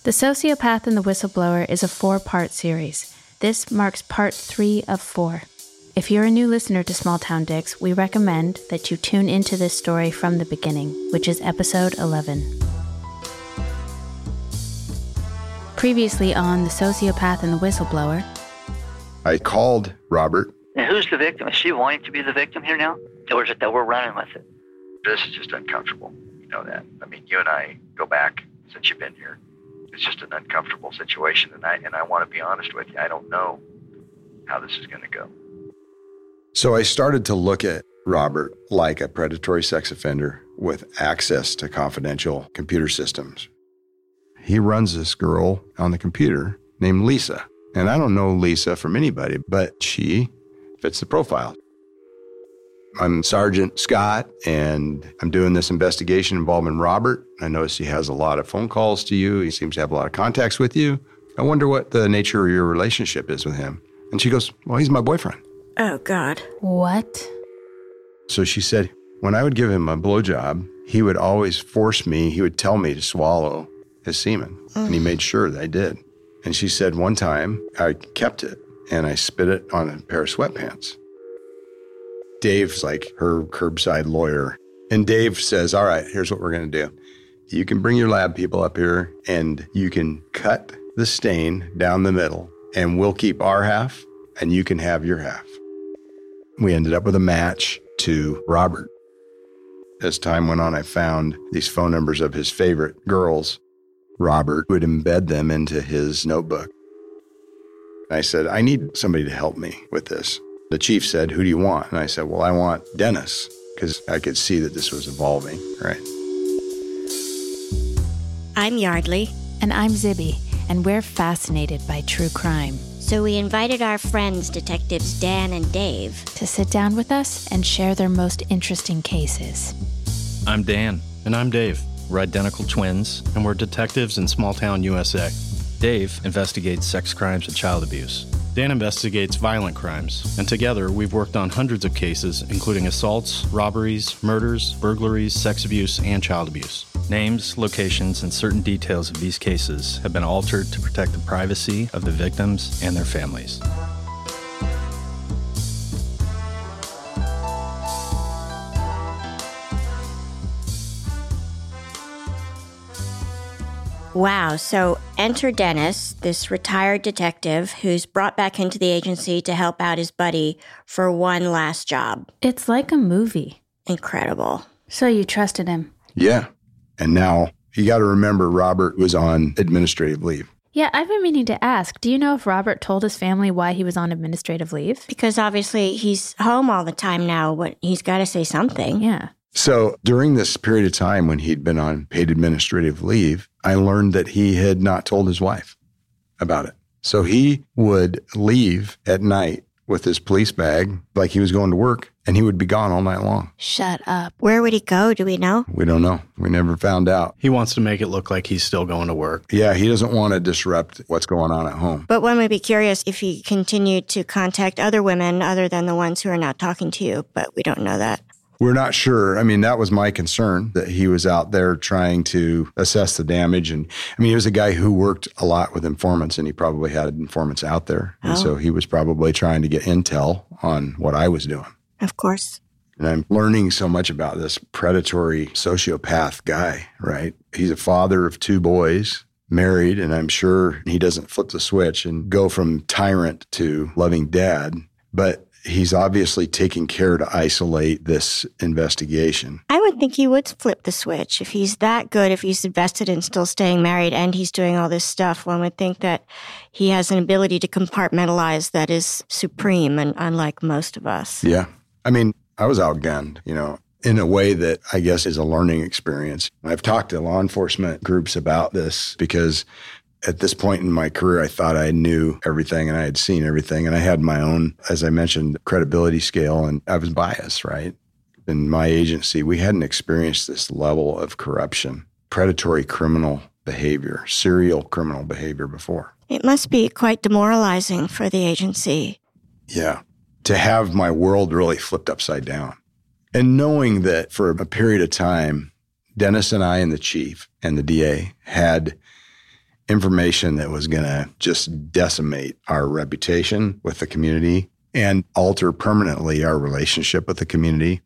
The Sociopath and the Whistleblower is a 4-part series. This marks part 3 of 4. If you're a new listener to Small Town Dicks, we recommend that you tune into this story from the beginning, which is episode 11. Previously on The Sociopath and the Whistleblower. I called Robert. Now, who's the victim? Is she wanting to be the victim here now? Or is it that we're running with it? This is just uncomfortable. You know that. I mean, you and I go back since you've been here. It's just an uncomfortable situation, and I want to be honest with you. I don't know how this is going to go. So I started to look at Robert like a predatory sex offender with access to confidential computer systems. He runs this girl on the computer named Lisa. And I don't know Lisa from anybody, but she fits the profile. I'm Sergeant Scott, and I'm doing this investigation involving Robert. I notice he has a lot of phone calls to you. He seems to have a lot of contacts with you. I wonder what the nature of your relationship is with him. And she goes, well, he's my boyfriend. Oh, God. What? So she said, when I would give him a blowjob, he would always force me, he would tell me to swallow his semen. And he made sure that I did. And she said one time, I kept it, and I spit it on a pair of sweatpants. Dave's like her curbside lawyer. And Dave says, all right, here's what we're going to do. You can bring your lab people up here, and you can cut the stain down the middle, and we'll keep our half, and you can have your half. We ended up with a match to Robert. As time went on, I found these phone numbers of his favorite girls. Robert would embed them into his notebook. I said, I need somebody to help me with this. The chief said, who do you want? And I said, well, I want Dennis, because I could see that this was evolving, right? I'm Yardley. And I'm Zibby, and we're fascinated by true crime. So we invited our friends, Detectives Dan and Dave, to sit down with us and share their most interesting cases. I'm Dan. And I'm Dave. We're identical twins, and we're detectives in small town USA. Dave investigates sex crimes and child abuse. Dan investigates violent crimes, and together we've worked on hundreds of cases, including assaults, robberies, murders, burglaries, sex abuse, and child abuse. Names, locations, and certain details of these cases have been altered to protect the privacy of the victims and their families. Wow, so enter Dennis, this retired detective who's brought back into the agency to help out his buddy for one last job. It's like a movie. Incredible. So you trusted him? Yeah. And now you got to remember Robert was on administrative leave. Yeah, I've been meaning to ask, do you know if Robert told his family why he was on administrative leave? Because obviously he's home all the time now, but he's got to say something. Yeah. So during this period of time when he'd been on paid administrative leave, I learned that he had not told his wife about it. So he would leave at night with his police bag like he was going to work, and he would be gone all night long. Shut up. Where would he go? Do we know? We don't know. We never found out. He wants to make it look like he's still going to work. Yeah, he doesn't want to disrupt what's going on at home. But one would be curious if he continued to contact other women other than the ones who are not talking to you, but we don't know that. We're not sure. I mean, that was my concern, that he was out there trying to assess the damage. And I mean, he was a guy who worked a lot with informants, and he probably had informants out there. And so he was probably trying to get intel on what I was doing. Of course. And I'm learning so much about this predatory sociopath guy, right? He's a father of 2 boys, married, and I'm sure he doesn't flip the switch and go from tyrant to loving dad. But he's obviously taking care to isolate this investigation. I would think he would flip the switch. If he's that good, if he's invested in still staying married and he's doing all this stuff, one would think that he has an ability to compartmentalize that is supreme and unlike most of us. Yeah. I mean, I was outgunned, in a way that I guess is a learning experience. I've talked to law enforcement groups about this because at this point in my career, I thought I knew everything and I had seen everything. And I had my own, as I mentioned, credibility scale, and I was biased, right? In my agency, we hadn't experienced this level of corruption, predatory criminal behavior, serial criminal behavior before. It must be quite demoralizing for the agency. Yeah. To have my world really flipped upside down. And knowing that for a period of time, Dennis and I and the chief and the DA had information that was going to just decimate our reputation with the community and alter permanently our relationship with the community.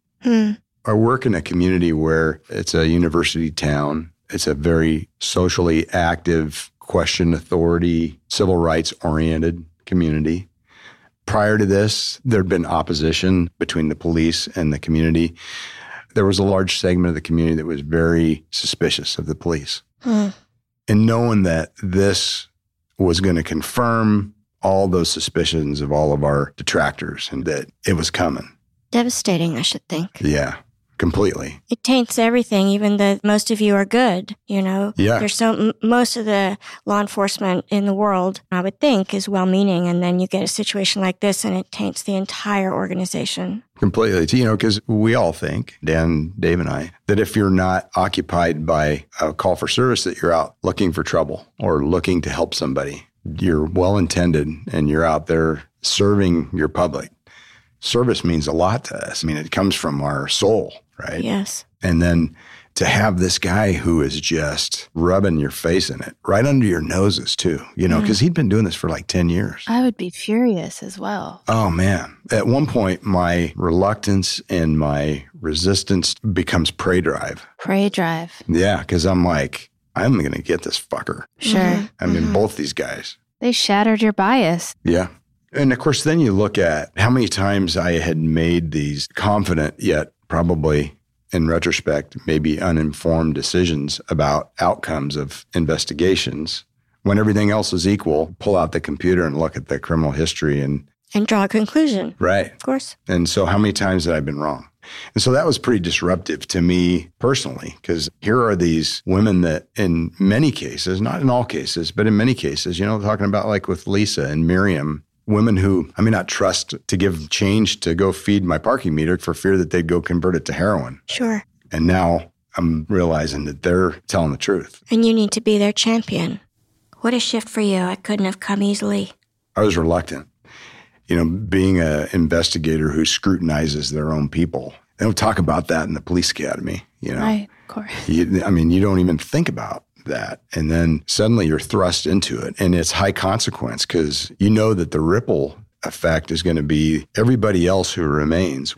I work in a community where it's a university town. It's a very socially active, question authority, civil rights oriented community. Prior to this, there'd been opposition between the police and the community. There was a large segment of the community that was very suspicious of the police. And knowing that this was going to confirm all those suspicions of all of our detractors and that it was coming. Devastating, I should think. Yeah, completely. It taints everything, even though most of you are good, you know? Yeah. There's most of the law enforcement in the world, I would think, is well-meaning, and then you get a situation like this and it taints the entire organization. Completely. You know, because we all think, Dan, Dave, and I, that if you're not occupied by a call for service, that you're out looking for trouble or looking to help somebody. You're well-intended and you're out there serving your public. Service means a lot to us. I mean, it comes from our soul, right? Yes. And then to have this guy who is just rubbing your face in it, right under your noses too, you know, because he'd been doing this for like 10 years. I would be furious as well. Oh, man. At one point, my reluctance and my resistance becomes prey drive. Prey drive. Yeah, because I'm like, I'm going to get this fucker. Sure. I mean, both these guys. They shattered your bias. Yeah. And of course, then you look at how many times I had made these confident, yet probably in retrospect, maybe uninformed decisions about outcomes of investigations. When everything else is equal, pull out the computer and look at the criminal history and draw a conclusion. Right. Of course. And so how many times had I been wrong? And so that was pretty disruptive to me personally, because here are these women that in many cases, not in all cases, but in many cases, you know, talking about like with Lisa and Miriam, women who I may not trust to give change to go feed my parking meter for fear that they'd go convert it to heroin. Sure. And now I'm realizing that they're telling the truth. And you need to be their champion. What a shift for you. I couldn't have come easily. I was reluctant. You know, being an investigator who scrutinizes their own people. They don't talk about that in the police academy, you know. Right, of course. You don't even think about that. And then suddenly you're thrust into it. And it's high consequence because you know that the ripple effect is going to be everybody else who remains.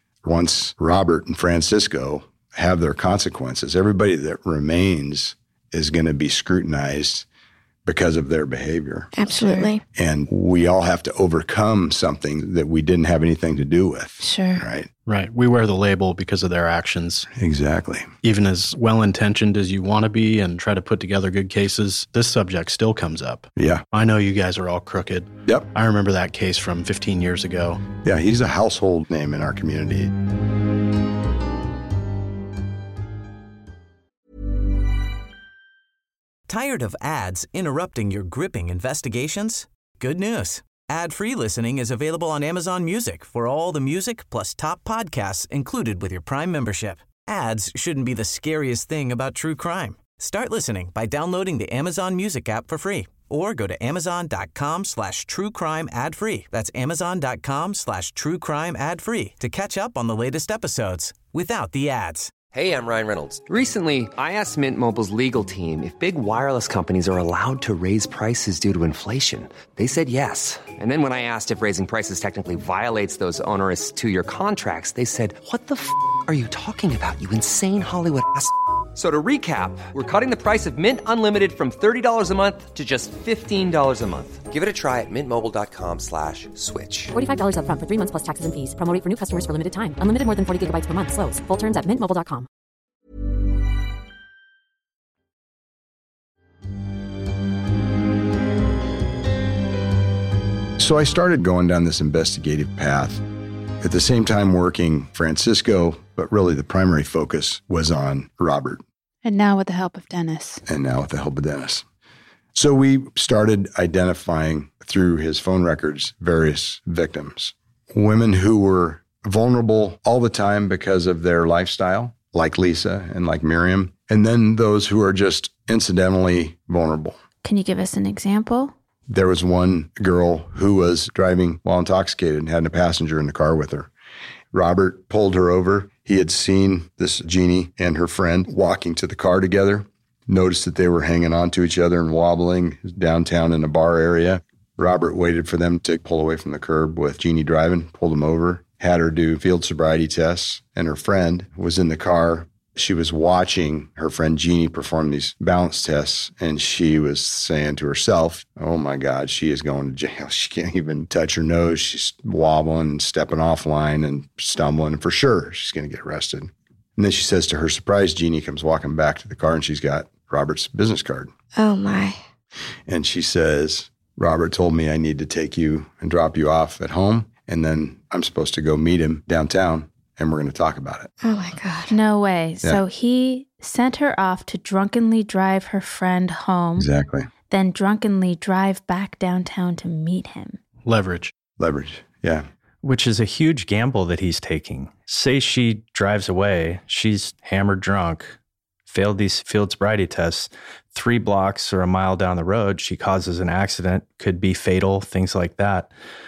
Once Robert and Francisco have their consequences, everybody that remains is going to be scrutinized because of their behavior. Absolutely. And we all have to overcome something that we didn't have anything to do with. Sure. Right? Right. We wear the label because of their actions. Exactly. Even as well-intentioned as you want to be and try to put together good cases, this subject still comes up. Yeah. I know you guys are all crooked. Yep. I remember that case from 15 years ago. Yeah, he's a household name in our community. Tired of ads interrupting your gripping investigations? Good news. Ad-free listening is available on Amazon Music for all the music plus top podcasts included with your Prime membership. Ads shouldn't be the scariest thing about true crime. Start listening by downloading the Amazon Music app for free or go to amazon.com/truecrime ad-free. That's amazon.com/truecrime ad-free to catch up on the latest episodes without the ads. Hey, I'm Ryan Reynolds. Recently, I asked Mint Mobile's legal team if big wireless companies are allowed to raise prices due to inflation. They said yes. And then when I asked if raising prices technically violates those onerous two-year contracts, they said, "What the f*** are you talking about, you insane Hollywood ass?" So to recap, we're cutting the price of Mint Unlimited from $30 a month to just $15 a month. Give it a try at mintmobile.com/switch. $45 up front for 3 months plus taxes and fees. Promo rate for new customers for limited time. Unlimited more than 40 gigabytes per month. Slows full terms at mintmobile.com. So I started going down this investigative path. At the same time working Francisco, but really the primary focus was on Robert. And now with the help of Dennis. So we started identifying through his phone records various victims, women who were vulnerable all the time because of their lifestyle, like Lisa and like Miriam, and then those who are just incidentally vulnerable. Can you give us an example? There was one girl who was driving while intoxicated and had a passenger in the car with her. Robert pulled her over. He had seen this Jeannie and her friend walking to the car together. noticed that they were hanging on to each other and wobbling downtown in a bar area. Robert waited for them to pull away from the curb with Jeannie driving, pulled them over, had her do field sobriety tests, and her friend was in the car. She was watching her friend Jeannie perform these balance tests, and she was saying to herself, oh my God, she is going to jail. She can't even touch her nose. She's wobbling, stepping offline and stumbling. For sure, she's going to get arrested. And then she says to her surprise, Jeannie comes walking back to the car, and she's got Robert's business card. Oh my. And she says, Robert told me I need to take you and drop you off at home, and then I'm supposed to go meet him downtown, and we're going to talk about it. Oh, my God. No way. Yeah. So he sent her off to drunkenly drive her friend home. Exactly. Then drunkenly drive back downtown to meet him. Leverage. Leverage. Yeah. Which is a huge gamble that he's taking. Say she drives away, she's hammered drunk, failed these field sobriety tests, 3 blocks or a mile down the road, she causes an accident, could be fatal, things like that.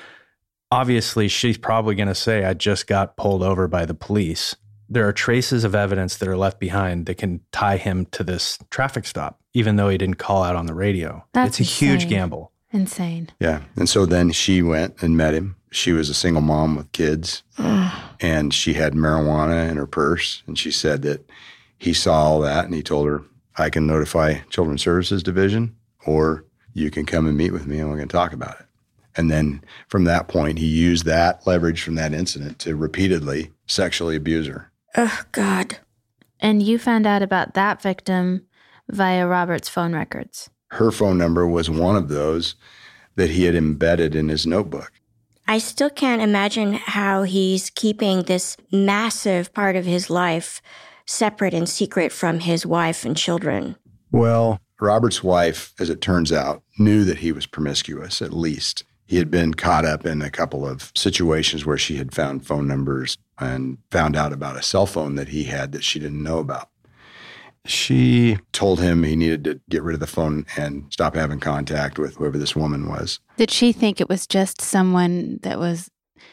Obviously, she's probably going to say, I just got pulled over by the police. There are traces of evidence that are left behind that can tie him to this traffic stop, even though he didn't call out on the radio. That's It's a huge insane. gamble. Insane. Yeah. And so then she went and met him. She was a single mom with kids, and she had marijuana in her purse. And she said that he saw all that, and he told her, I can notify Children's Services Division, or you can come and meet with me, and we're going to talk about it. And then from that point, he used that leverage from that incident to repeatedly sexually abuse her. Oh, God. And you found out about that victim via Robert's phone records. Her phone number was one of those that he had embedded in his notebook. I still can't imagine how he's keeping this massive part of his life separate and secret from his wife and children. Well, Robert's wife, as it turns out, knew that he was promiscuous, at least. He had been caught up in a couple of situations where she had found phone numbers and found out about a cell phone that he had that she didn't know about. She told him he needed to get rid of the phone and stop having contact with whoever this woman was. Did she think it was just someone that was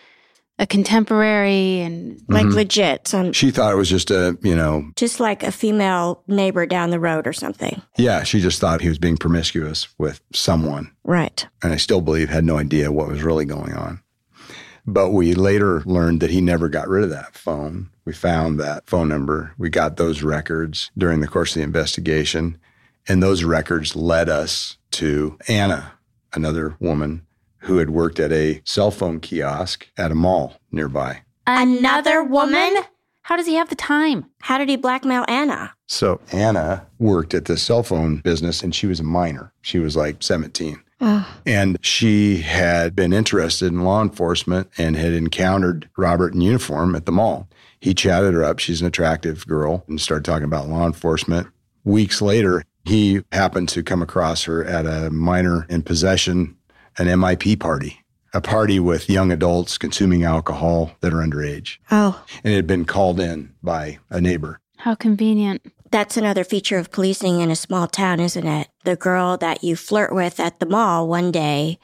a contemporary and Like legit. She thought it was just Just like a female neighbor down the road or something. yeah, she just thought he was being promiscuous with someone. Right. And I still believe had no idea what was really going on. But we later learned that he never got rid of that phone. We found that phone number. We got those records during the course of the investigation. And those records led us to Anna, another woman who had worked at a cell phone kiosk at a mall nearby. Another woman? How does he have the time? How did he blackmail Anna? So Anna worked at the cell phone business, and she was a minor. She was like 17. And she had been interested in law enforcement and had encountered Robert in uniform at the mall. He chatted her up. She's an attractive girl, and started talking about law enforcement. Weeks later, he happened to come across her at a minor in possession, an MIP party, a party with young adults consuming alcohol that are underage. Oh, And it had been called in by a neighbor. How convenient. that's another feature of policing in a small town, isn't it? The girl that you flirt with at the mall one day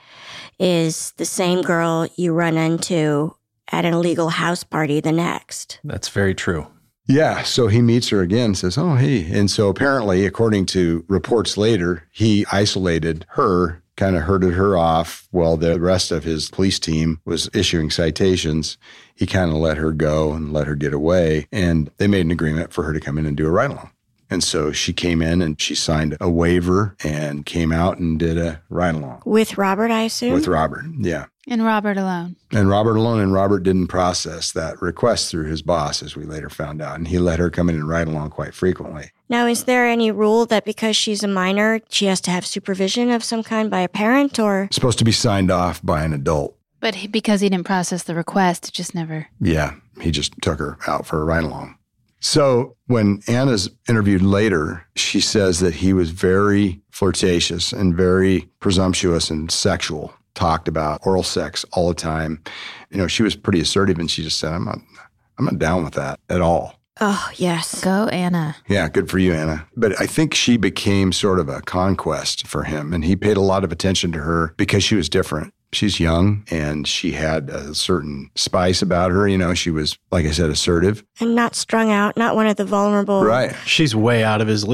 is the same girl you run into at an illegal house party the next. That's very true. Yeah, so he meets her again, says, oh, hey. And so apparently, according to reports later, he isolated her, kind of herded her off while the rest of his police team was issuing citations. He kind of let her go and let her get away. And they made an agreement for her to come in and do a ride-along. And so she came in and she signed a waiver and came out and did a ride-along. With Robert, I assume? With Robert, yeah. And Robert alone. And Robert alone, and Robert didn't process that request through his boss, as we later found out. And he let her come in and ride along quite frequently. Now, is there any rule that because she's a minor, she has to have supervision of some kind by a parent, or? It's supposed to be signed off by an adult. But because he didn't process the request, it just never... Yeah, he just took her out for a ride along. So when Anna's interviewed later, she says that he was very flirtatious and very presumptuous and sexual. Talked about oral sex all the time. You know, she was pretty assertive, and she just said, I'm not down with that at all. Oh, yes. Go, Anna. Yeah, good for you, Anna. But I think she became sort of a conquest for him, and he paid a lot of attention to her because she was different. She's young, and she had a certain spice about her. You know, she was, like I said, assertive. And not strung out, not one of the vulnerable. Right. She's way out of his league.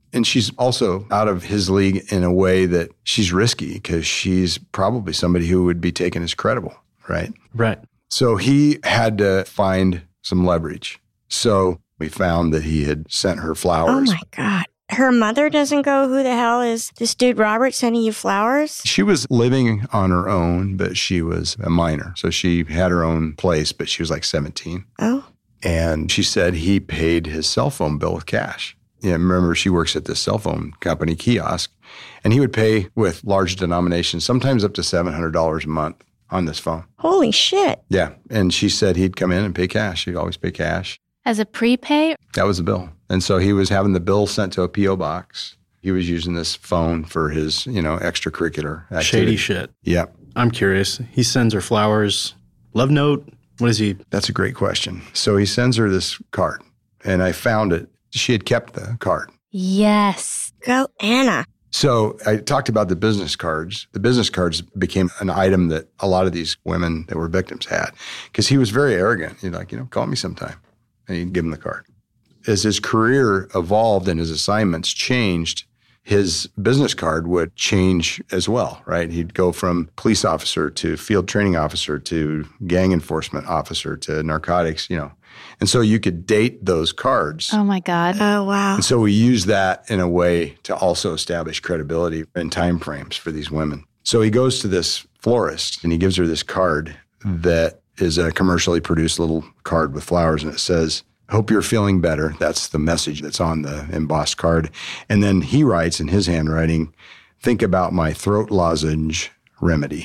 And she's also out of his league in a way that she's risky because she's probably somebody who would be taken as credible, right? Right. So he had to find some leverage. So we found that he had sent her flowers. Oh, my God. Her mother doesn't go, who the hell is this dude Robert sending you flowers? She was living on her own, but she was a minor. So she had her own place, but she was like 17. Oh. And she said he paid his cell phone bill with cash. Yeah, remember, she works at this cell phone company kiosk, and he would pay with large denominations, sometimes up to $700 a month on this phone. Holy shit. Yeah. And she said he'd come in and pay cash. He'd always pay cash. As a prepay? That was the bill. And so he was having the bill sent to a P.O. box. He was using this phone for his, extracurricular activity. Shady shit. Yeah. I'm curious. He sends her flowers. Love note? What is he? That's a great question. So he sends her this card, and I found it. She had kept the card. Yes. Go, Anna. So I talked about the business cards. The business cards became an item that a lot of these women that were victims had because he was very arrogant. He'd like, call me sometime. And he'd give him the card. As his career evolved and his assignments changed, his business card would change as well, right? He'd go from police officer to field training officer to gang enforcement officer to narcotics, And so you could date those cards. Oh, my God. Oh, wow. And so we use that in a way to also establish credibility and time frames for these women. So he goes to this florist and he gives her this card that is a commercially produced little card with flowers, and it says, "Hope you're feeling better." That's the message that's on the embossed card. And then he writes in his handwriting, "Think about my throat lozenge remedy."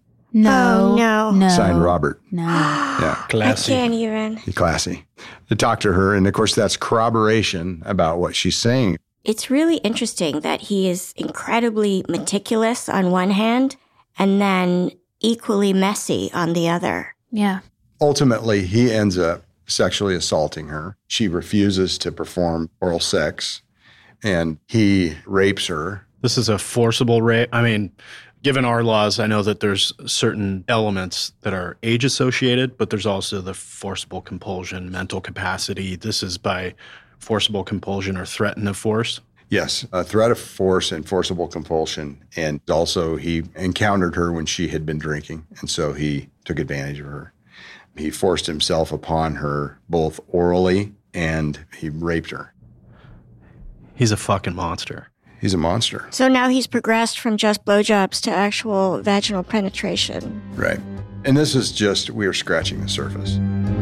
No. Oh, no. Signed, Robert. No. Yeah. Classy. I can't even. Classy. To talk to her, and of course that's corroboration about what she's saying. It's really interesting that he is incredibly meticulous on one hand and then equally messy on the other. Yeah. Ultimately, he ends up sexually assaulting her. She refuses to perform oral sex, and he rapes her. This is a forcible rape. I mean, given our laws, I know that there's certain elements that are age associated, but there's also the forcible compulsion, mental capacity. This is by forcible compulsion or threaten of force. Yes, a threat of force and forcible compulsion. And also he encountered her when she had been drinking, and so he took advantage of her. He forced himself upon her both orally and he raped her. He's a fucking monster. He's a monster. So now he's progressed from just blowjobs to actual vaginal penetration. Right. And this is just, we are scratching the surface.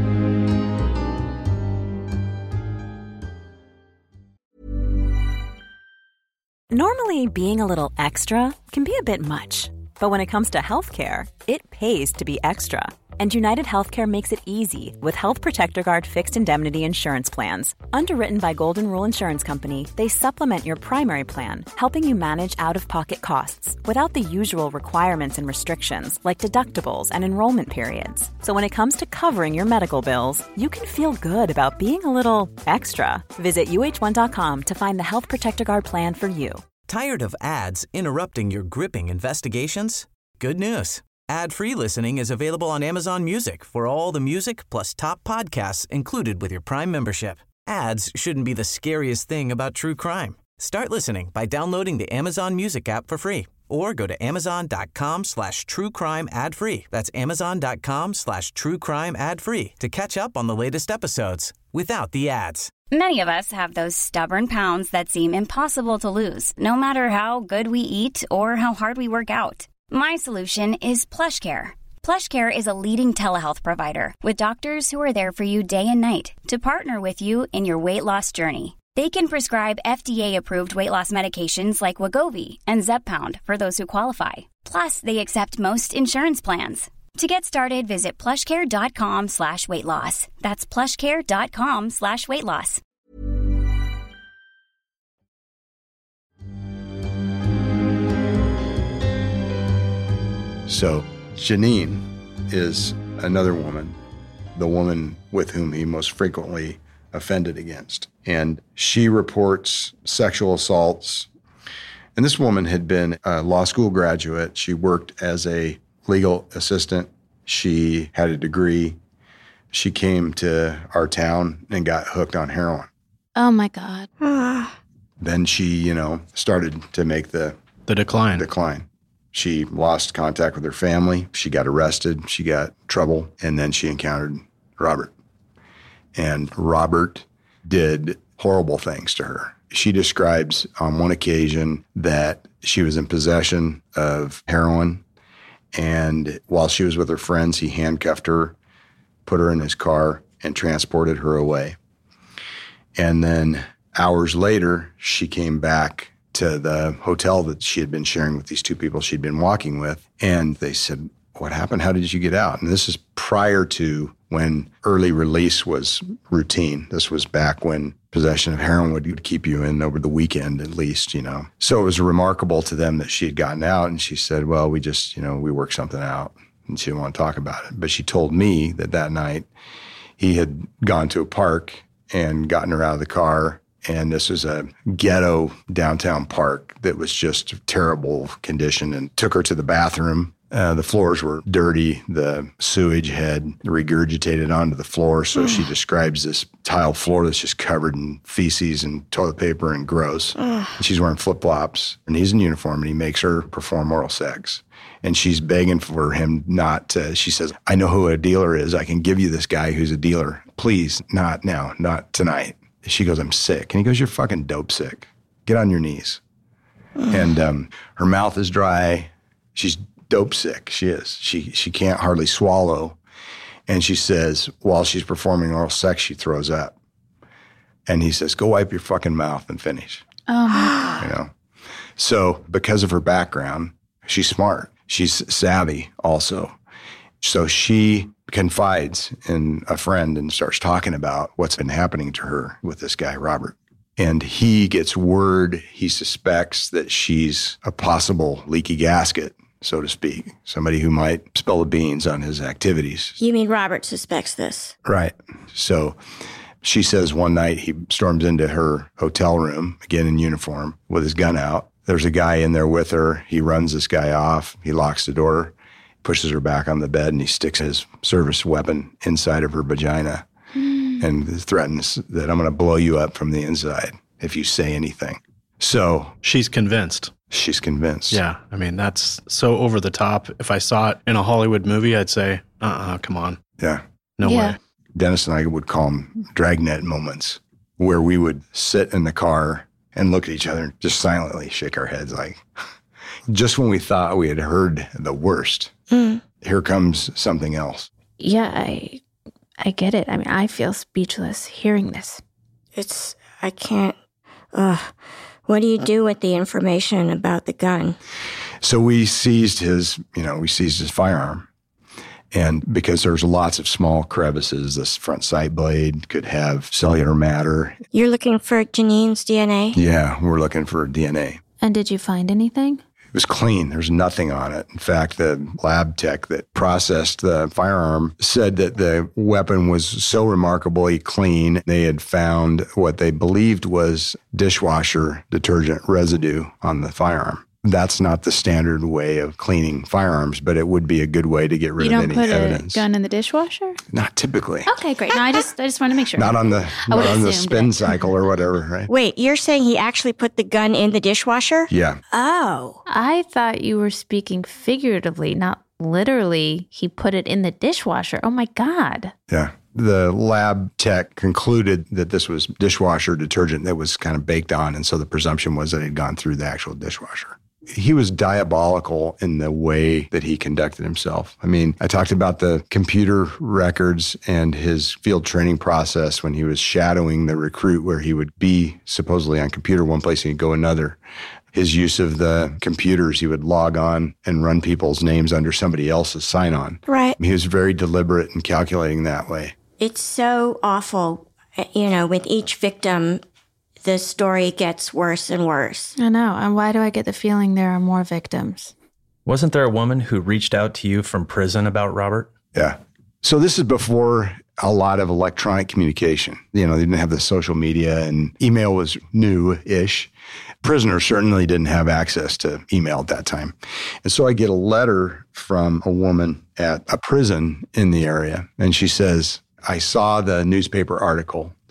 Normally, being a little extra can be a bit much. But when it comes to healthcare, it pays to be extra. And United Healthcare makes it easy with Health Protector Guard fixed indemnity insurance plans. Underwritten by Golden Rule Insurance Company, they supplement your primary plan, helping you manage out-of-pocket costs without the usual requirements and restrictions like deductibles and enrollment periods. So when it comes to covering your medical bills, you can feel good about being a little extra. Visit UH1.com to find the Health Protector Guard plan for you. Tired of ads interrupting your gripping investigations? Good news. Ad-free listening is available on Amazon Music for all the music plus top podcasts included with your Prime membership. Ads shouldn't be the scariest thing about true crime. Start listening by downloading the Amazon Music app for free or go to amazon.com/truecrime ad-free. That's amazon.com/truecrime ad-free to catch up on the latest episodes without the ads. Many of us have those stubborn pounds that seem impossible to lose, no matter how good we eat or how hard we work out. My solution is PlushCare. PlushCare is a leading telehealth provider with doctors who are there for you day and night to partner with you in your weight loss journey. They can prescribe FDA-approved weight loss medications like Wegovy and Zepbound for those who qualify. Plus, they accept most insurance plans. To get started, visit plushcare.com/weight loss. That's plushcare.com/weight loss. So Janine is another woman, the woman with whom he most frequently offended against. And she reports sexual assaults. And this woman had been a law school graduate. She worked as a legal assistant. She had a degree. She came to our town and got hooked on heroin. Oh, my God. Then she, started to make the decline. She lost contact with her family. She got arrested. She got trouble. And then she encountered Robert. And Robert did horrible things to her. She describes on one occasion that she was in possession of heroin. And while she was with her friends, he handcuffed her, put her in his car, and transported her away. And then hours later, she came back to the hotel that she had been sharing with these two people she'd been walking with. And they said, what happened? How did you get out? And this is prior to when early release was routine. This was back when possession of heroin would keep you in over the weekend at least, So it was remarkable to them that she had gotten out. And she said, well, we just, we worked something out. And she didn't want to talk about it. But she told me that night he had gone to a park and gotten her out of the car. And this was a ghetto downtown park that was just terrible condition, and took her to the bathroom. The floors were dirty. The sewage had regurgitated onto the floor. So she describes this tile floor that's just covered in feces and toilet paper and gross. And she's wearing flip-flops, and he's in uniform, and he makes her perform oral sex. And she's begging for him not to. She says, I know who a dealer is. I can give you this guy who's a dealer. Please, not now, not tonight. She goes, I'm sick. And he goes, you're fucking dope sick. Get on your knees. And her mouth is dry. She's dope sick. She is. She can't hardly swallow. And she says, while she's performing oral sex, she throws up. And he says, go wipe your fucking mouth and finish. Oh, my God. So because of her background, she's smart. She's savvy also. So she confides in a friend and starts talking about what's been happening to her with this guy, Robert. And he gets word, he suspects that she's a possible leaky gasket, so to speak, somebody who might spill the beans on his activities. You mean Robert suspects this? Right. So she says one night he storms into her hotel room, again in uniform, with his gun out. There's a guy in there with her. He runs this guy off. He locks the door, pushes her back on the bed, and he sticks his service weapon inside of her vagina and threatens that I'm going to blow you up from the inside if you say anything. So she's convinced. She's convinced. Yeah. I mean, that's so over the top. If I saw it in a Hollywood movie, I'd say, come on. Yeah. No way. Dennis and I would call them dragnet moments, where we would sit in the car and look at each other and just silently shake our heads like, just when we thought we had heard the worst, here comes something else. Yeah, I get it. I mean, I feel speechless hearing this. I can't, what do you do with the information about the gun? So we seized his firearm. And because there's lots of small crevices, this front sight blade could have cellular matter. You're looking for Janine's DNA? Yeah, we're looking for DNA. And did you find anything? It was clean. There's nothing on it. In fact, the lab tech that processed the firearm said that the weapon was so remarkably clean, they had found what they believed was dishwasher detergent residue on the firearm. That's not the standard way of cleaning firearms, but it would be a good way to get rid of any evidence. You don't put a gun in the dishwasher? Not typically. Okay, great. No, I just want to make sure. Not on the spin cycle or whatever, right? Wait, you're saying he actually put the gun in the dishwasher? Yeah. Oh. I thought you were speaking figuratively, not literally. He put it in the dishwasher. Oh, my God. Yeah. The lab tech concluded that this was dishwasher detergent that was kind of baked on, and so the presumption was that it had gone through the actual dishwasher. He was diabolical in the way that he conducted himself. I mean, I talked about the computer records and his field training process when he was shadowing the recruit, where he would be supposedly on computer one place and he'd go another. His use of the computers, he would log on and run people's names under somebody else's sign-on. Right. He was very deliberate in calculating that way. It's so awful. With each victim, the story gets worse and worse. I know. And why do I get the feeling there are more victims? Wasn't there a woman who reached out to you from prison about Robert? Yeah. So this is before a lot of electronic communication. They didn't have the social media, and email was new-ish. Prisoners certainly didn't have access to email at that time. And so I get a letter from a woman at a prison in the area, and she says, I saw the newspaper article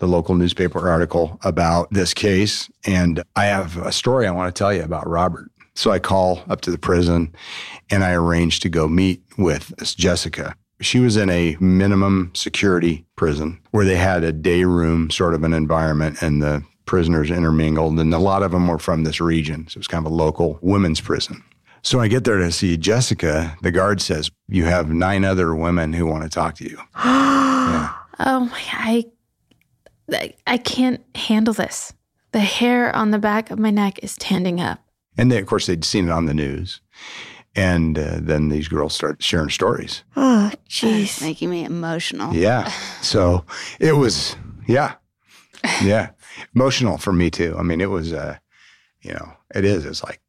the local newspaper article about this case. And I have a story I want to tell you about Robert. So I call up to the prison and I arrange to go meet with this Jessica. She was in a minimum security prison where they had a day room sort of an environment and the prisoners intermingled. And a lot of them were from this region. So it was kind of a local women's prison. So I get there to see Jessica. The guard says, you have 9 other women who want to talk to you. Yeah. Oh my, I can't handle this. The hair on the back of my neck is standing up. And they, of course, they'd seen it on the news. And then these girls started sharing stories. Oh, jeez. Making me emotional. Yeah. So it was, yeah. Emotional for me too. I mean, it was, it is. It's like,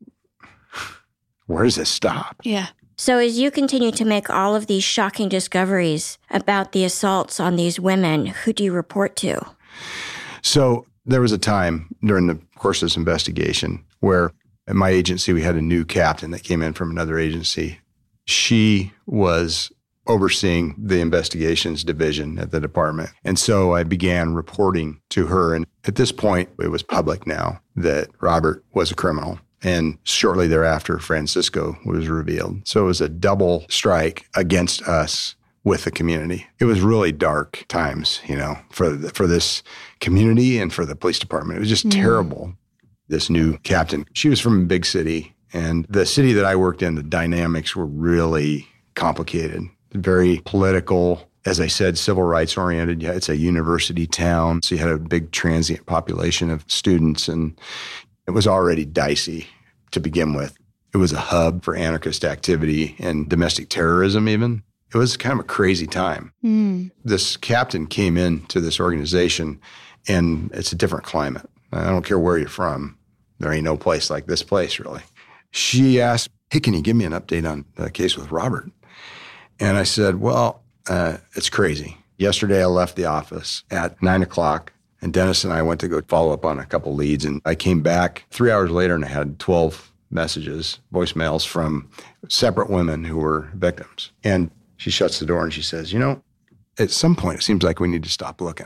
where does this stop? Yeah. So as you continue to make all of these shocking discoveries about the assaults on these women, who do you report to? So there was a time during the course of this investigation where at my agency, we had a new captain that came in from another agency. She was overseeing the investigations division at the department. And so I began reporting to her. And at this point, it was public now that Robert was a criminal. And shortly thereafter, Francisco was revealed. So it was a double strike against us with the community. It was really dark times, for this community and for the police department. It was just terrible. This new captain, she was from a big city. And the city that I worked in, the dynamics were really complicated, very political. As I said, civil rights oriented. Yeah, it's a university town. So you had a big transient population of students, and it was already dicey to begin with. It was a hub for anarchist activity and domestic terrorism even. It was kind of a crazy time. This captain came into this organization, and it's a different climate. I don't care where you're from. There ain't no place like this place, really. She asked, hey, can you give me an update on the case with Robert? And I said, well, it's crazy. Yesterday I left the office at 9 o'clock. And Dennis and I went to go follow up on a couple leads. And I came back 3 hours later and I had 12 messages, voicemails from separate women who were victims. And she shuts the door and she says, at some point it seems like we need to stop looking.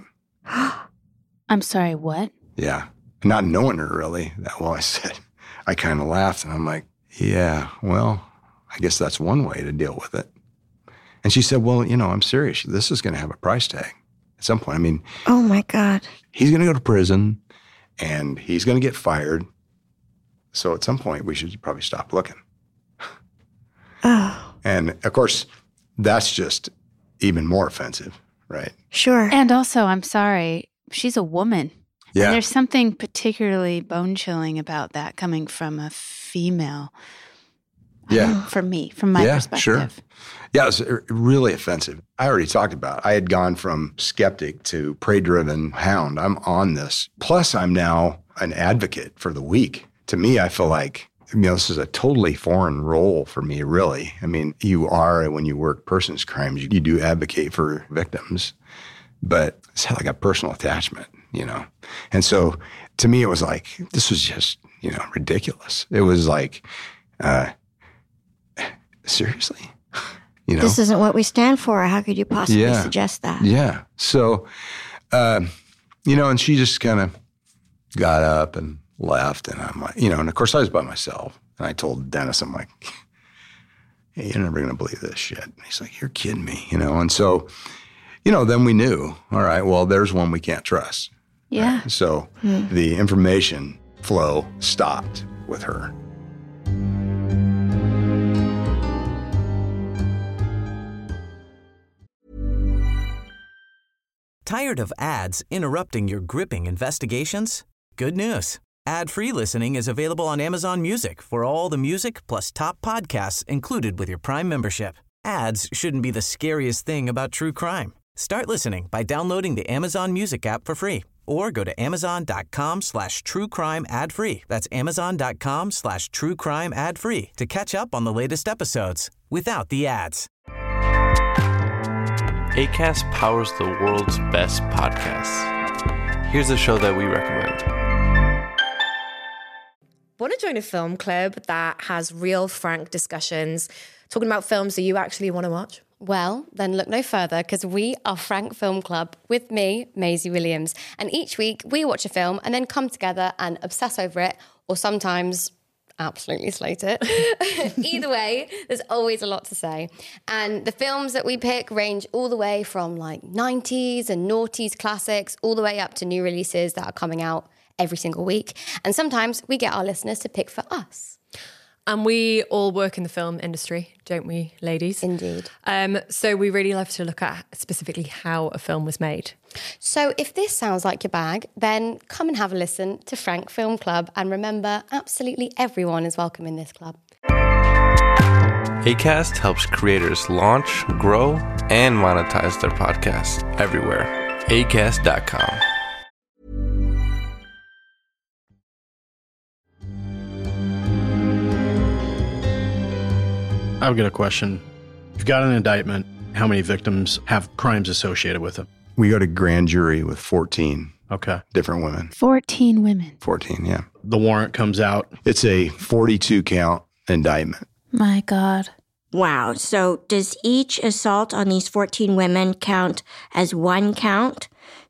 I'm sorry, what? Yeah. Not knowing her really that well, I said, I kind of laughed and I'm like, yeah, well, I guess that's one way to deal with it. And she said, well, I'm serious. This is going to have a price tag. At some point, I mean, oh my God, he's going to go to prison and he's going to get fired. So at some point, we should probably stop looking. Oh. And of course, that's just even more offensive, right? Sure. And also, I'm sorry, she's a woman. Yeah. And there's something particularly bone-chilling about that coming from a female. Yeah. For me, from my perspective. Sure. Yeah, it was really offensive. I already talked about it. I had gone from skeptic to prey-driven hound. I'm on this. Plus, I'm now an advocate for the weak. To me, I feel like, this is a totally foreign role for me, really. I mean, you are, when you work persons crimes, you do advocate for victims. But it's like a personal attachment, And so, to me, it was like, this was just, ridiculous. It was like, seriously? This isn't what we stand for. How could you possibly suggest that? Yeah. So, and she just kind of got up and left. And I'm like, and of course I was by myself. And I told Dennis, I'm like, hey, you're never going to believe this shit. And he's like, you're kidding me, And so, then we knew, all right, well, there's one we can't trust. Yeah. Right? So the information flow stopped with her. Tired of ads interrupting your gripping investigations? Good news. Ad-free listening is available on Amazon Music for all the music plus top podcasts included with your Prime membership. Ads shouldn't be the scariest thing about true crime. Start listening by downloading the Amazon Music app for free or go to amazon.com/truecrime ad-free. That's amazon.com/truecrime ad-free to catch up on the latest episodes without the ads. Acast powers the world's best podcasts. Here's a show that we recommend. Want to join a film club that has real, frank discussions, talking about films that you actually want to watch? Well, then look no further, because we are Frank Film Club with me, Maisie Williams. And each week we watch a film and then come together and obsess over it, or sometimes absolutely slate it. Either way, there's always a lot to say. And the films that we pick range all the way from like 90s and noughties classics, all the way up to new releases that are coming out every single week. And sometimes we get our listeners to pick for us. And we all work in the film industry, don't we, ladies? Indeed. So we really love to look at specifically how a film was made. So if this sounds like your bag, then come and have a listen to Frank Film Club. And remember, absolutely everyone is welcome in this club. Acast helps creators launch, grow, and monetize their podcasts everywhere. Acast.com. I've got a question. You've got an indictment. How many victims have crimes associated with them? We go to grand jury with 14 different women. 14 women. 14, yeah. The warrant comes out. It's a 42-count indictment. My God. Wow. So does each assault on these 14 women count as one count?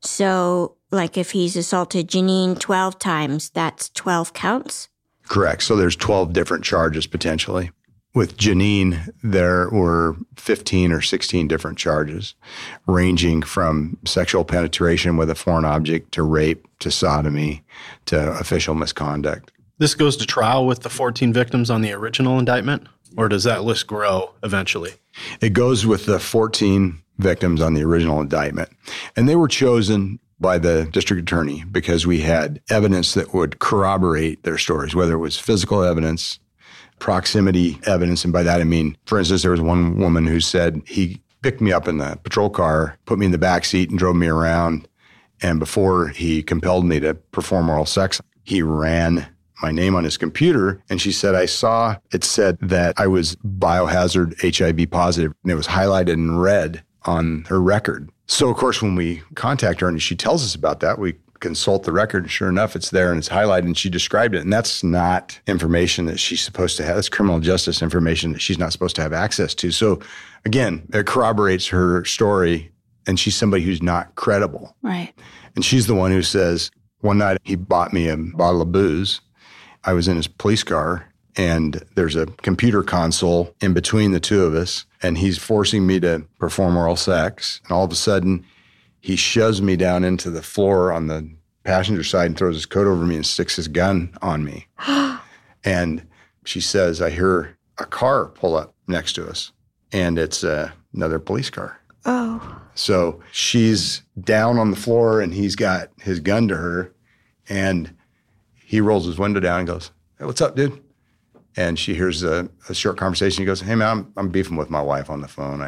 So, like, if he's assaulted Janine 12 times, that's 12 counts? Correct. So there's 12 different charges potentially. With Janine, there were 15 or 16 different charges, ranging from sexual penetration with a foreign object to rape to sodomy to official misconduct. This goes to trial with the 14 victims on the original indictment, or does that list grow eventually? It goes with the 14 victims on the original indictment. And they were chosen by the district attorney because we had evidence that would corroborate their stories, whether it was physical evidence, proximity evidence. And by that, I mean, for instance, there was one woman who said he picked me up in the patrol car, put me in the back seat and drove me around. And before he compelled me to perform oral sex, he ran my name on his computer. And she said, I saw it said that I was biohazard HIV positive, and it was highlighted in red on her record. So, of course, when we contact her and she tells us about that, we consult the record, and sure enough, it's there and it's highlighted, and she described it. And that's not information that she's supposed to have. That's criminal justice information that she's not supposed to have access to. So, again, it corroborates her story, and she's somebody who's not credible. Right. And she's the one who says, one night he bought me a bottle of booze. I was in his police car, and there's a computer console in between the two of us, and he's forcing me to perform oral sex. And all of a sudden, he shoves me down into the floor on the passenger side and throws his coat over me and sticks his gun on me. And she says, I hear a car pull up next to us, and it's another police car. Oh. So she's down on the floor, and he's got his gun to her, and he rolls his window down and goes, hey, what's up, dude? And she hears a short conversation. He goes, hey, man, I'm beefing with my wife on the phone.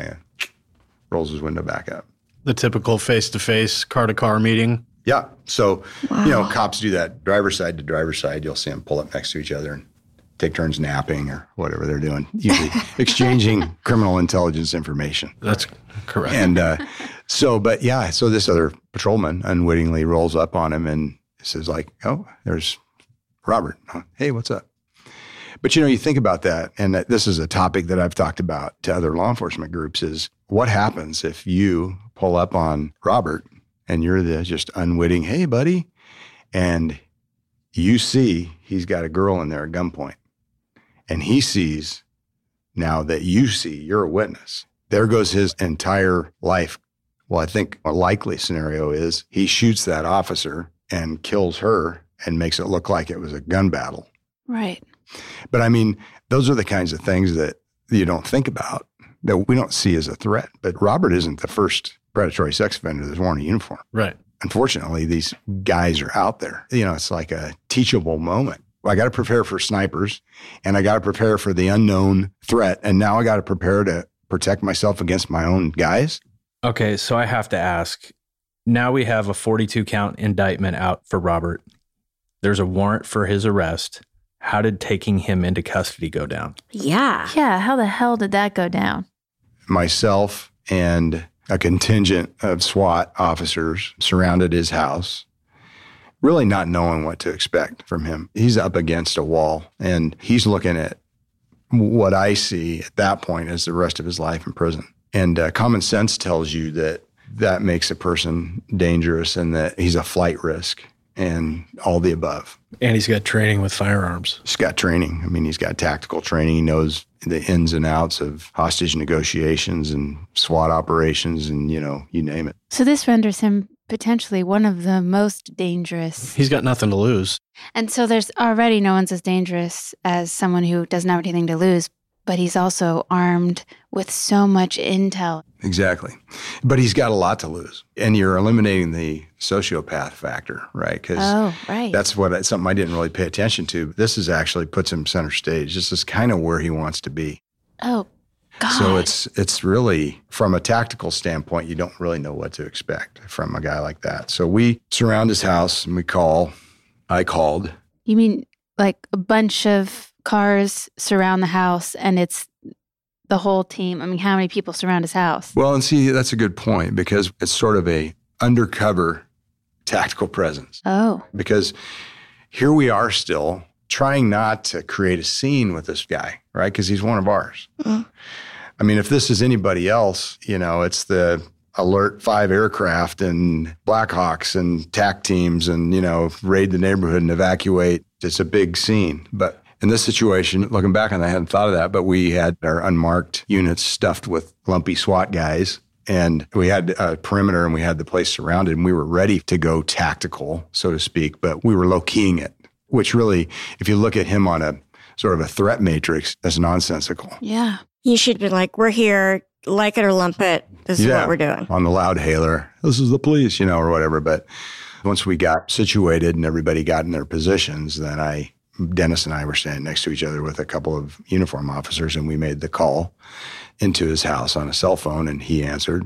Rolls his window back up. The typical face-to-face, car-to-car meeting. Yeah. So, cops do that driver's side to driver's side. You'll see them pull up next to each other and take turns napping or whatever they're doing, usually exchanging criminal intelligence information. That's correct. And so this other patrolman unwittingly rolls up on him and says like, oh, there's Robert. Hey, what's up? But, you think about that, and this is a topic that I've talked about to other law enforcement groups, is what happens if you pull up on Robert and you're the just unwitting, hey, buddy, and you see he's got a girl in there at gunpoint, and he sees now that you're a witness. There goes his entire life. Well, I think a likely scenario is he shoots that officer and kills her and makes it look like it was a gun battle. Right. But I mean, those are the kinds of things that you don't think about, that we don't see as a threat. But Robert isn't the first predatory sex offender that's worn a uniform. Right. Unfortunately, these guys are out there. It's like a teachable moment. I got to prepare for snipers, and I got to prepare for the unknown threat. And now I got to prepare to protect myself against my own guys. Okay, so I have to ask, now we have a 42-count indictment out for Robert. There's a warrant for his arrest. How did taking him into custody go down? Yeah. Yeah, how the hell did that go down? Myself and a contingent of SWAT officers surrounded his house, really not knowing what to expect from him. He's up against a wall, and he's looking at what I see at that point as the rest of his life in prison. And common sense tells you that makes a person dangerous and that he's a flight risk and all the above. And he's got training with firearms. He's got training. I mean, he's got tactical training. He knows the ins and outs of hostage negotiations and SWAT operations and, you name it. So this renders him potentially one of the most dangerous. He's got nothing to lose. And so there's already no one's as dangerous as someone who doesn't have anything to lose, but he's also armed with so much intel. Exactly. But he's got a lot to lose. And you're eliminating the sociopath factor, right? Because that's something I didn't really pay attention to. This is actually puts him center stage. This is kind of where he wants to be. Oh, God. So it's really, from a tactical standpoint, you don't really know what to expect from a guy like that. So we surround his house and I called. You mean like a bunch of cars surround the house and it's the whole team? I mean, how many people surround his house? Well, and see, that's a good point because it's sort of a undercover tactical presence. Oh. Because here we are still trying not to create a scene with this guy, right? Because he's one of ours. Mm. I mean, if this is anybody else, it's the Alert 5 aircraft and Blackhawks and TAC teams and, raid the neighborhood and evacuate. It's a big scene. But in this situation, looking back on that, I hadn't thought of that, but we had our unmarked units stuffed with lumpy SWAT guys. And we had a perimeter and we had the place surrounded and we were ready to go tactical, so to speak, but we were low-keying it, which really, if you look at him on a sort of a threat matrix, that's nonsensical. Yeah. You should be like, we're here, like it or lump it. This is what we're doing. On the loud hailer, this is the police, or whatever. But once we got situated and everybody got in their positions, then Dennis and I were standing next to each other with a couple of uniform officers, and we made the call into his house on a cell phone, and he answered.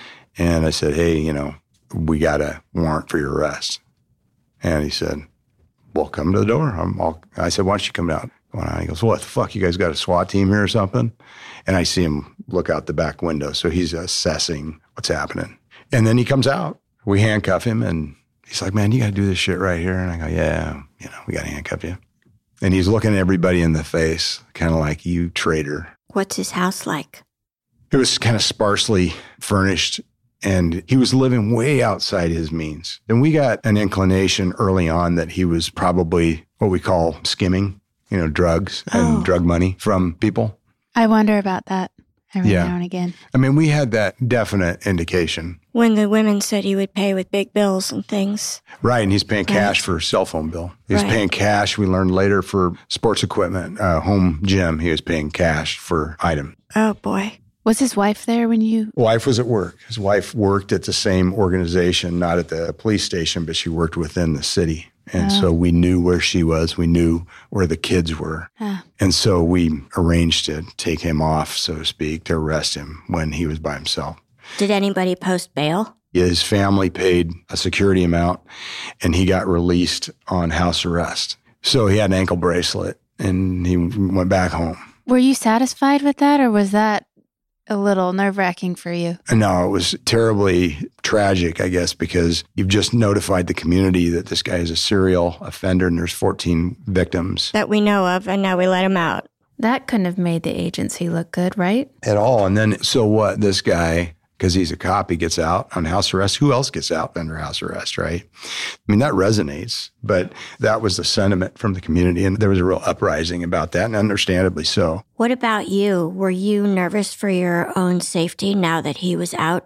And I said, hey, we got a warrant for your arrest. And he said, well, come to the door. I said, why don't you come out? He goes, what the fuck? You guys got a SWAT team here or something? And I see him look out the back window. So he's assessing what's happening. And then he comes out. We handcuff him, and he's like, man, you got to do this shit right here. And I go, yeah, we got to handcuff you. And he's looking at everybody in the face, kind of like, you traitor. What's his house like? It was kind of sparsely furnished, and he was living way outside his means. And we got an inclination early on that he was probably what we call skimming, drugs and drug money from people. I wonder about that every now and again. I mean, we had that definite indication. When the women said he would pay with big bills and things. Right, and he's paying cash for a cell phone bill. He's paying cash, we learned later, for sports equipment, home gym. He was paying cash for items. Oh, boy. Was his wife there when you... Wife was at work. His wife worked at the same organization, not at the police station, but she worked within the city. And so we knew where she was. We knew where the kids were. And so we arranged to take him off, so to speak, to arrest him when he was by himself. Did anybody post bail? His family paid a security amount, and he got released on house arrest. So he had an ankle bracelet, and he went back home. Were you satisfied with that, or was that a little nerve-wracking for you? No, it was terribly tragic, I guess, because you've just notified the community that this guy is a serial offender and there's 14 victims. That we know of, and now we let him out. That couldn't have made the agency look good, right? At all. And then, so what? This guy, because he's a cop, he gets out on house arrest. Who else gets out under house arrest, right? I mean, that resonates, but that was the sentiment from the community, and there was a real uprising about that, and understandably so. What about you? Were you nervous for your own safety now that he was out?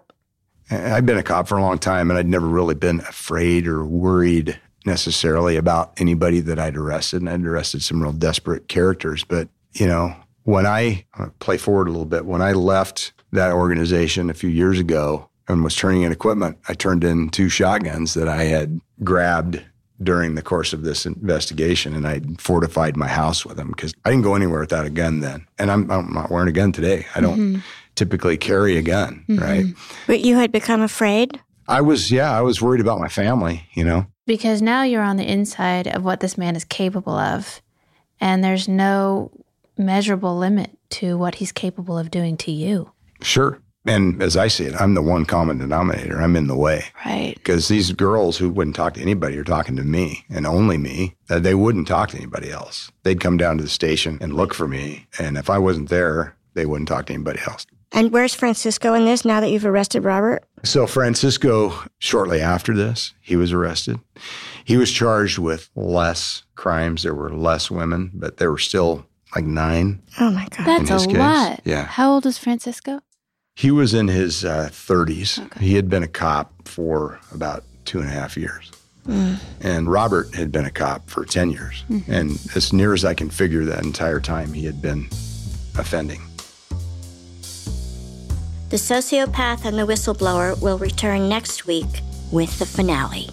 I'd been a cop for a long time, and I'd never really been afraid or worried necessarily about anybody that I'd arrested, and I'd arrested some real desperate characters. But, when I play forward a little bit, when I left that organization a few years ago and was turning in equipment, I turned in 2 shotguns that I had grabbed during the course of this investigation, and I fortified my house with them because I didn't go anywhere without a gun then. And I'm not wearing a gun today. I don't typically carry a gun, right? But you had become afraid? I was worried about my family, Because now you're on the inside of what this man is capable of, and there's no measurable limit to what he's capable of doing to you. Sure. And as I see it, I'm the one common denominator. I'm in the way. Right. Because these girls who wouldn't talk to anybody are talking to me, and only me. They wouldn't talk to anybody else. They'd come down to the station and look for me. And if I wasn't there, they wouldn't talk to anybody else. And where's Francisco in this now that you've arrested Robert? So Francisco, shortly after this, he was arrested. He was charged with less crimes. There were less women, but there were still like 9. Oh, my God. That's a lot. Yeah. How old is Francisco? He was in his 30s. Okay. He had been a cop for about 2.5 years. And Robert had been a cop for 10 years. And as near as I can figure, that entire time he had been offending. The Sociopath and the Whistleblower will return next week with the finale.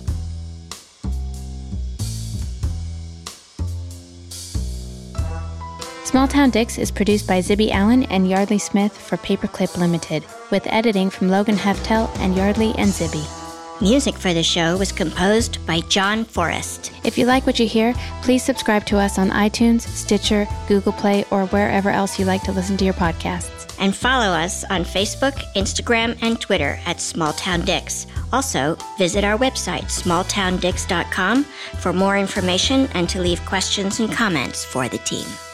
Small Town Dicks is produced by Zibby Allen and Yardley Smith for Paperclip Limited, with editing from Logan Heftel and Yardley and Zibby. Music for the show was composed by John Forrest. If you like what you hear, please subscribe to us on iTunes, Stitcher, Google Play, or wherever else you like to listen to your podcasts. And follow us on Facebook, Instagram, and Twitter at Small Town Dicks. Also, visit our website, smalltowndicks.com, for more information and to leave questions and comments for the team.